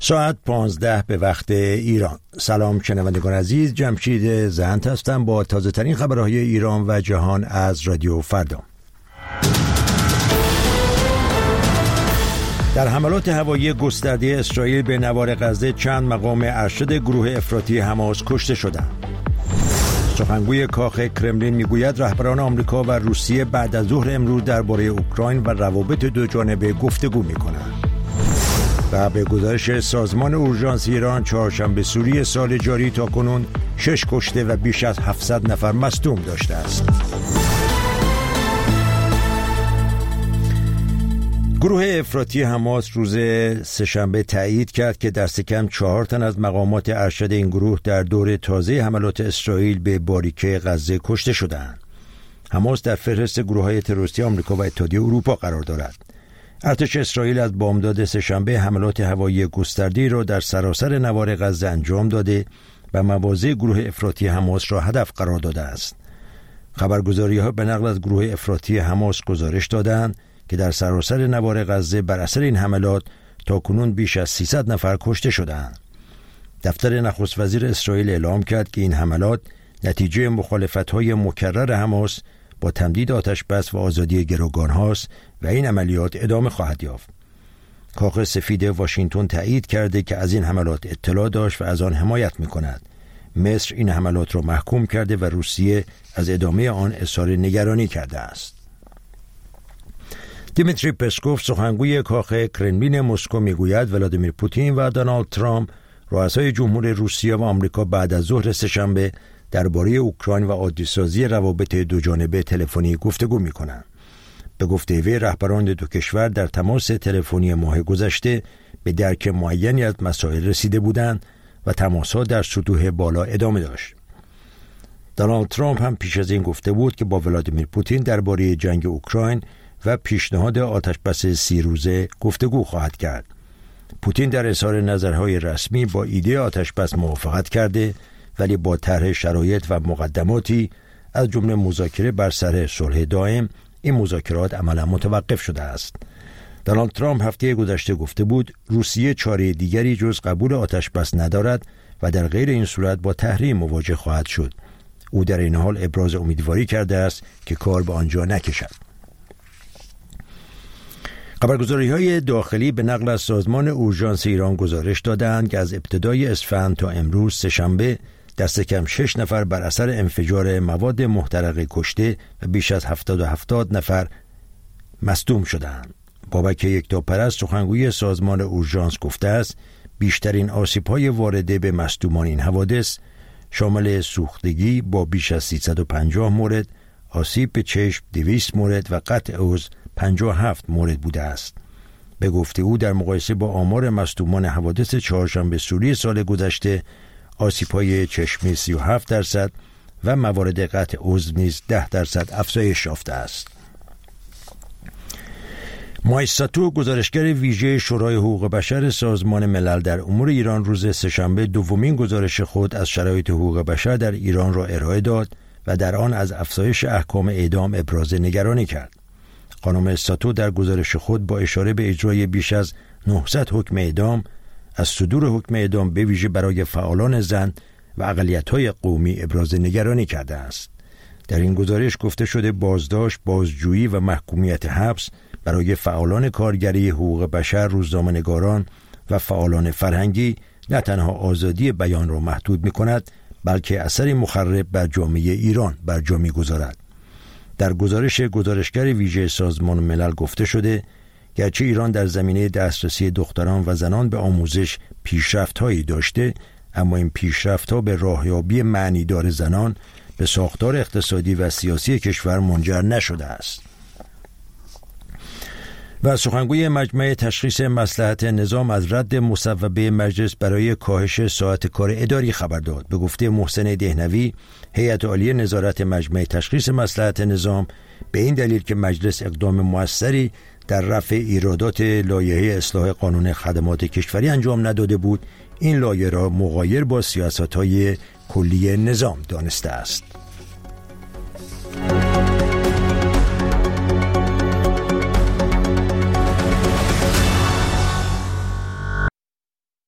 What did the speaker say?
ساعت 15 به وقت ایران. سلام شنوندگان عزیز، جمشید زند هستم با تازه ترین خبرهای ایران و جهان از رادیو فردا. در حملات هوایی گسترده اسرائیل به نوار غزه چند مقام ارشد گروه افراطی حماس کشته شدند. سخنگوی کاخ کرملین میگوید رهبران آمریکا و روسیه بعد از ظهر امروز درباره اوکراین و روابط دو جانبه گفتگو می‌کنند. و به گزارش سازمان اورژانس ایران، چهارشنبه سوری سال جاری تاکنون 6 کشته و بیش از 700 نفر مصدوم داشته است. گروه افراطی حماس روز سه‌شنبه تایید کرد که دست کم 4 تن از مقامات ارشد این گروه در دور تازه حملات اسرائیل به باریکه غزه کشته شدند. حماس در فهرست گروه‌های تروریستی آمریکا و اتحادیه اروپا قرار دارد. ارتش اسرائیل از بامداد سه‌شنبه حملات هوایی گسترده‌ای را در سراسر نوار غزه انجام داده و مواضع گروه افراطی حماس را هدف قرار داده است. خبرگزاری‌ها به نقل از گروه افراطی حماس گزارش دادند که در سراسر نوار غزه بر اثر این حملات تاکنون بیش از 300 نفر کشته شدند. دفتر نخست وزیر اسرائیل اعلام کرد که این حملات نتیجه مخالفت‌های مکرر حماس با تمدید آتش‌بس و آزادی گروگان هاست و این عملیات ادامه خواهد یافت. کاخ سفید واشنگتن تایید کرده که از این حملات اطلاع داشت و از آن حمایت می‌کند. مصر این حملات را محکوم کرده و روسیه از ادامه آن اظهار نگرانی کرده است. دیمیتری پسکوف، سخنگوی کاخ کرملین مسکو، میگوید ولادیمیر پوتین و دونالد ترامپ، رؤسای جمهور روسیه و آمریکا، بعد از ظهر سه‌شنبه درباره اوکراین و عادی‌سازی روابط دو جانبه تلفنی گفتگو می‌کنند. به گفته وی رهبران دو کشور در تماس تلفنی ماه گذشته به درک معینی از مسائل رسیده بودند و تماس‌ها در سطوح بالا ادامه داشت. دونالد ترامپ هم پیش از این گفته بود که با ولادیمیر پوتین درباره جنگ اوکراین و پیشنهاد آتش‌بس 30 روزه گفتگو خواهد کرد. پوتین در اظهار نظرهای رسمی با ایده آتش‌بس موافقت کرده، ولی با طرح شرایط و مقدماتی از جمله مذاکره بر سر صلح دائم این مذاکرات عملا متوقف شده است. دونالد ترامپ هفته گذشته گفته بود روسیه چاره دیگری جز قبول آتش‌بس ندارد و در غیر این صورت با تحریم مواجه خواهد شد. او در این حال ابراز امیدواری کرده است که کار به آنجا نکشد. خبرگزاری‌های داخلی به نقل از سازمان اورژانس ایران گزارش دادند که از ابتدای اسفند تا امروز سه‌شنبه دست کم 6 نفر بر اثر انفجار مواد محترقه کشته و بیش از 70 نفر مصدوم شدند. بابک یکتاپرست، سخنگوی سازمان اورژانس، گفته است بیشترین آسیب‌های وارده به مصدومان این حوادث شامل سوختگی با بیش از 350 مورد، آسیب به چشم 200 مورد و قطع عضو 57 مورد بوده است. به گفته او در مقایسه با آمار مصدومان حوادث چهارشنبه سوری سال گذشته، آسیب‌های چشمی 37% و موارد قطع عضو نیز 10% افزایش یافته است. مایس ساتو، گزارشگر ویژه شورای حقوق بشر سازمان ملل در امور ایران، روز سه‌شنبه دومین گزارش خود از شرایط حقوق بشر در ایران را ارائه داد و در آن از افزایش احکام اعدام ابراز نگرانی کرد. خانم ساتو در گزارش خود با اشاره به اجرای بیش از 900 حکم اعدام، از صدور حکم اعدام به ویژه برای فعالان زن و اقلیت‌های قومی ابراز نگرانی کرده است. در این گزارش گفته شده بازداشت، بازجویی و محکومیت حبس برای فعالان کارگری حقوق بشر، روزنامه‌نگاران و فعالان فرهنگی نه تنها آزادی بیان را محدود می‌کند، بلکه اثری مخرب بر جامعه ایران بر جا می‌گذارد. در گزارشگر ویژه سازمان ملل گفته شده گرچه ایران در زمینه دسترسی دختران و زنان به آموزش پیشرفت‌هایی داشته، اما این پیشرفت‌ها به راهیابی معنیدار زنان به ساختار اقتصادی و سیاسی کشور منجر نشده است. و سخنگوی مجمع تشخیص مصلحت نظام از رد مصوبه مجلس برای کاهش ساعت کار اداری خبر داد. به گفته محسن دهنوی، هیئت عالی نظارت مجمع تشخیص مصلحت نظام به این دلیل که مجلس اقدام موثری در رفع ایرادات لایحه اصلاح قانون خدمات کشوری انجام نداده بود، این لایحه را مغایر با سیاست‌های کلی نظام دانسته است.